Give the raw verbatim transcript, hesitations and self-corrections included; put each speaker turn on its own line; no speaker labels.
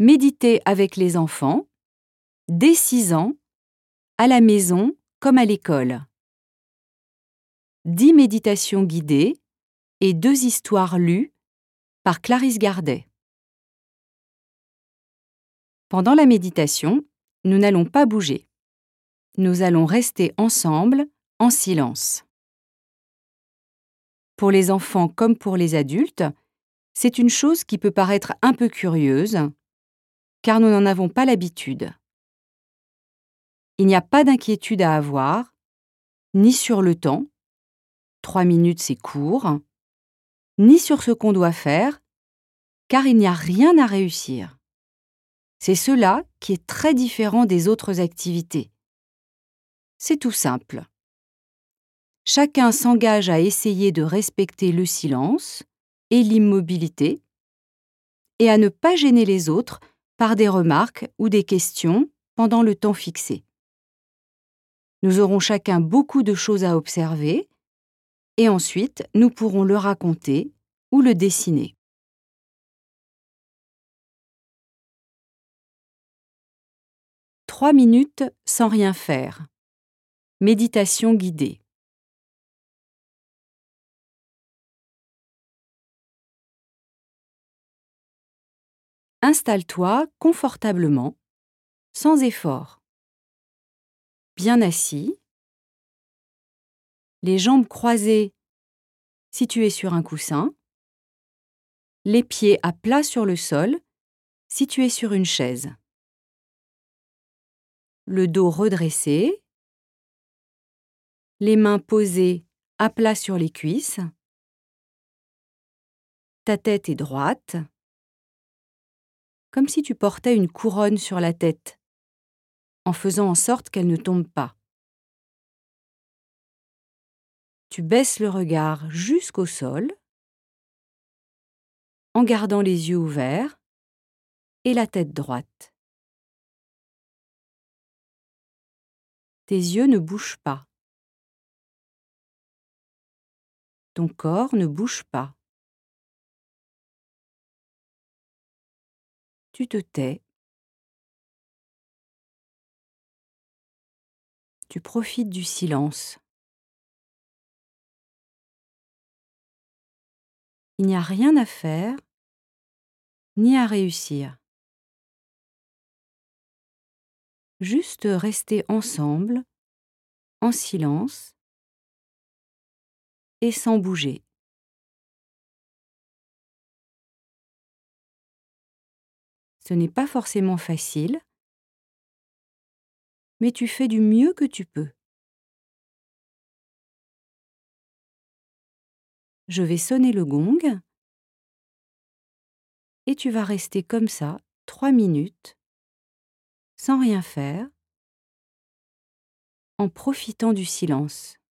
Méditer avec les enfants, dès six ans, à la maison comme à l'école. dix méditations guidées et deux histoires lues par Clarisse Gardet. Pendant la méditation, nous n'allons pas bouger. Nous allons rester ensemble, en silence. Pour les enfants comme pour les adultes, c'est une chose qui peut paraître un peu curieuse, car nous n'en avons pas l'habitude. Il n'y a pas d'inquiétude à avoir, ni sur le temps, trois minutes c'est court, ni sur ce qu'on doit faire, car il n'y a rien à réussir. C'est cela qui est très différent des autres activités. C'est tout simple. Chacun s'engage à essayer de respecter le silence et l'immobilité et à ne pas gêner les autres par des remarques ou des questions pendant le temps fixé. Nous aurons chacun beaucoup de choses à observer et ensuite nous pourrons le raconter ou le dessiner. Trois minutes sans rien faire. Méditation guidée. Installe-toi confortablement, sans effort. Bien assis, les jambes croisées si tu es sur un coussin, les pieds à plat sur le sol si tu es sur une chaise. Le dos redressé, les mains posées à plat sur les cuisses, ta tête est droite, comme si tu portais une couronne sur la tête, en faisant en sorte qu'elle ne tombe pas. Tu baisses le regard jusqu'au sol, en gardant les yeux ouverts et la tête droite. Tes yeux ne bougent pas. Ton corps ne bouge pas. Tu te tais. Tu profites du silence. Il n'y a rien à faire, ni à réussir. Juste rester ensemble, en silence et sans bouger. Ce n'est pas forcément facile, mais tu fais du mieux que tu peux. Je vais sonner le gong et tu vas rester comme ça trois minutes, sans rien faire, en profitant du silence.